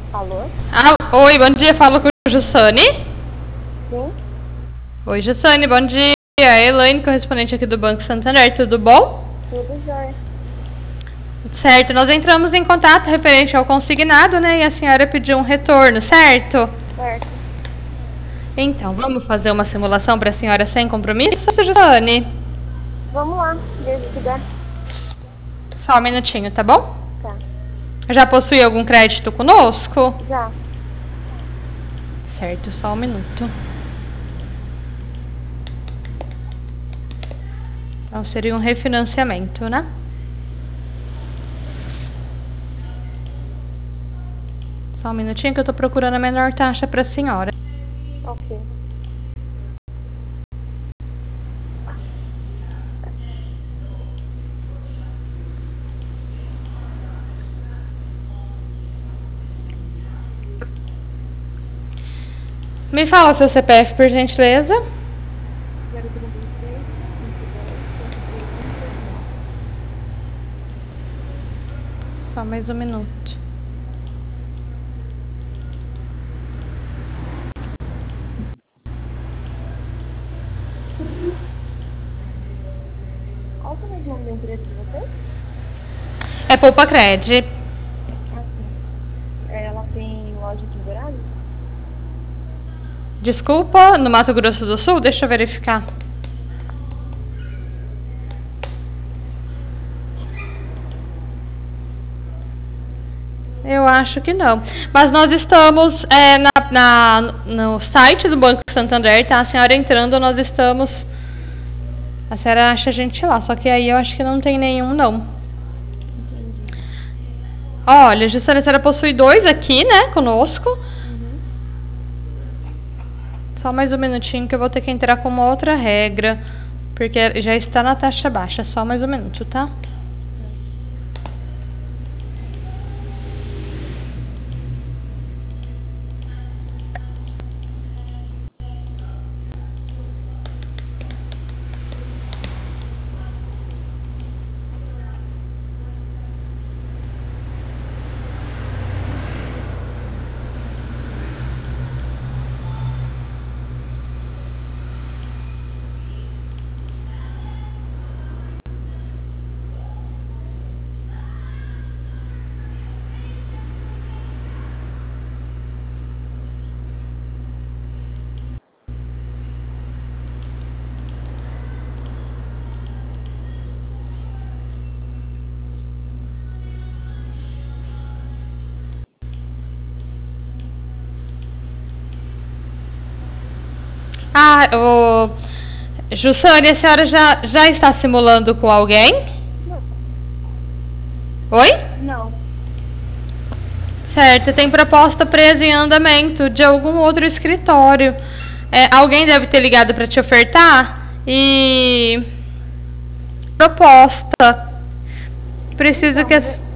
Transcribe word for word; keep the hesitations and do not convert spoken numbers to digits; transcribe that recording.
Alô? Ah, oi, bom dia, falo com o Jussane. Sim? Oi, Jussane, bom dia. Elaine, correspondente aqui do Banco Santander, tudo bom? Tudo jóia. Certo, nós entramos em contato referente ao consignado, né? E a senhora pediu um retorno, certo? Certo. Então, vamos fazer uma simulação para a senhora sem compromisso, Jussane? Vamos lá, veja que dá. Só um minutinho, tá bom? Tá. Já possui algum crédito conosco? Já. Certo, só um minuto. Então, seria um refinanciamento, né? Só um minutinho que eu tô procurando a menor taxa para a senhora. Ok. Me fala seu C P F, por gentileza. zero trinta e seis, cento e dez, cento e três, vinte e oitenta. Só mais um minuto. Qual que é o mesmo nome da empresa de vocês? É Poupa Cred. Ah, sim. Ela tem loja aqui em Dourados? Desculpa, no Mato Grosso do Sul? Deixa eu verificar. Eu acho que não. Mas nós estamos é, na, na, no site do Banco Santander, tá? A senhora entrando, nós estamos... A senhora acha a gente lá, só que aí eu acho que não tem nenhum, não. Entendi. Olha, Jussane, a senhora possui dois aqui, né, conosco. Uhum. Só mais um minutinho que eu vou ter que entrar com uma outra regra, porque já está na taxa baixa. Só mais um minuto, tá? Certo. Ah, o... Jussane, a senhora já, já está simulando com alguém? Não. Oi? Não. Certo, tem proposta presa em andamento de algum outro escritório. É, alguém deve ter ligado para te ofertar e... Proposta. Preciso Então, que... mas As...